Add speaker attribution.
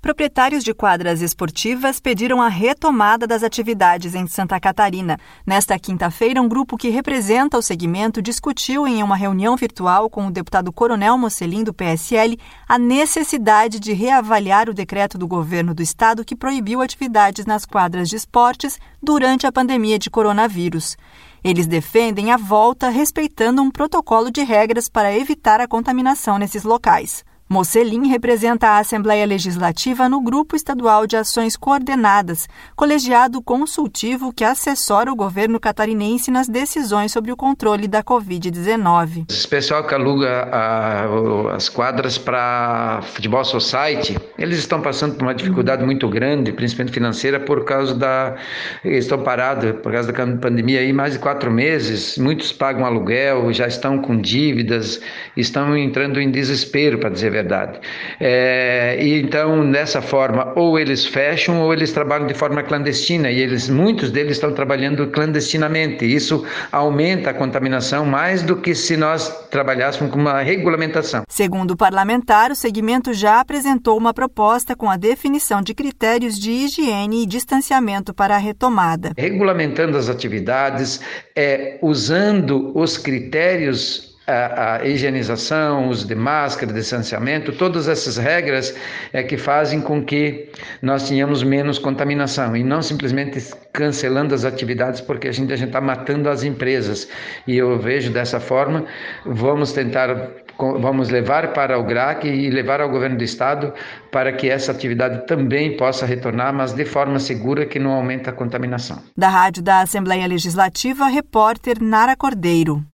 Speaker 1: Proprietários de quadras esportivas pediram a retomada das atividades em Santa Catarina. Nesta quinta-feira, um grupo que representa o segmento discutiu em uma reunião virtual com o deputado Coronel Mocelin, do PSL, a necessidade de reavaliar o decreto do governo do estado que proibiu atividades nas quadras de esportes durante a pandemia de coronavírus. Eles defendem a volta respeitando um protocolo de regras para evitar a contaminação nesses locais. Mocelin representa a Assembleia Legislativa no Grupo Estadual de Ações Coordenadas, colegiado consultivo que assessora o governo catarinense nas decisões sobre o controle da Covid-19.
Speaker 2: Esse pessoal que aluga as quadras para futebol society, eles estão passando por uma dificuldade muito grande, principalmente financeira, por causa estão parados por causa da pandemia aí mais de 4 meses, muitos pagam aluguel, já estão com dívidas, estão entrando em desespero, para dizer a verdade. E então, dessa forma, ou eles fecham ou eles trabalham de forma clandestina, e muitos deles estão trabalhando clandestinamente. Isso aumenta a contaminação mais do que se nós trabalhássemos com uma regulamentação.
Speaker 1: Segundo o parlamentar, o segmento já apresentou uma proposta com a definição de critérios de higiene e distanciamento para a retomada.
Speaker 2: Regulamentando as atividades, usando os critérios, a higienização, uso de máscara, distanciamento, todas essas regras que fazem com que nós tenhamos menos contaminação e não simplesmente cancelando as atividades porque a gente está matando as empresas. E eu vejo dessa forma, vamos levar para o GRAC e levar ao governo do estado para que essa atividade também possa retornar, mas de forma segura que não aumenta a contaminação.
Speaker 1: Da Rádio da Assembleia Legislativa, repórter Nara Cordeiro.